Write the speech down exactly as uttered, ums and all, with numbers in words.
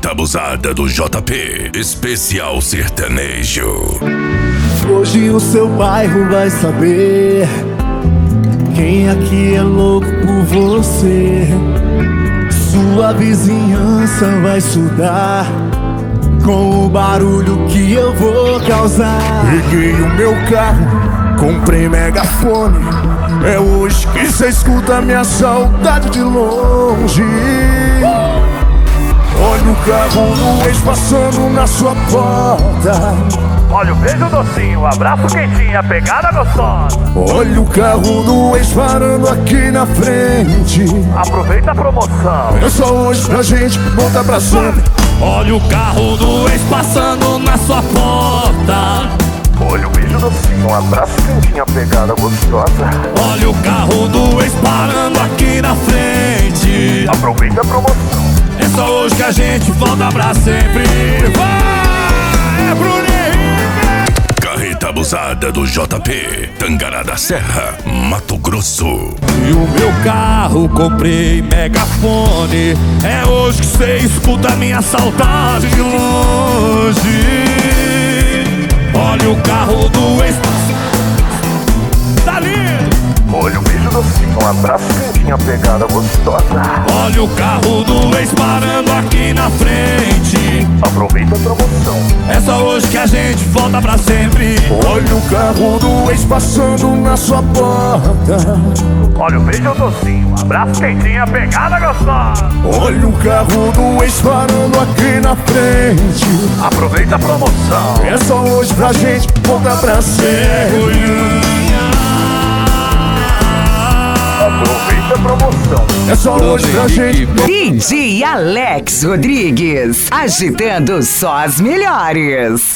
Carreta abusada do J P, especial sertanejo. Hoje o seu bairro vai saber quem aqui é louco por você. Sua vizinhança vai estudar com o barulho que eu vou causar. Peguei o meu carro, comprei megafone. É hoje que cê escuta minha saudade de longe. Olha o carro do ex passando na sua porta. Olha o beijo docinho, o abraço quentinho, a pegada gostosa. Olha o carro do ex parando aqui na frente. Aproveita a promoção. É só hoje pra gente voltar pra sempre. Olha o carro do ex passando na sua porta. Olha o beijo docinho, um abraço quentinho, a pegada gostosa. Olha o carro do ex parando aqui na frente. Aproveita a promoção. É só hoje que a gente volta pra sempre. Vai, é Bruninho! Carreta abusada do J P, Tangará da Serra, Mato Grosso. E o meu carro comprei megafone. É hoje que cê escuta minha saudade de longe. Olha o carro do ex. Tá lindo! Olha o beijo docinho, um abraço quentinho, a pegada gostosa. Olha o carro do ex parando aqui na frente. Aproveita a promoção. É só hoje que a gente volta pra sempre. Olha o carro do ex passando na sua porta. Olha o beijo docinho, um abraço quentinho, a pegada gostosa. Olha o carro do ex parando aqui na frente. Aproveita a promoção. É só hoje pra gente voltar pra sempre. Aproveita a promoção. É só hoje pra gente. D J Alex Rodrigues, agitando só as melhores.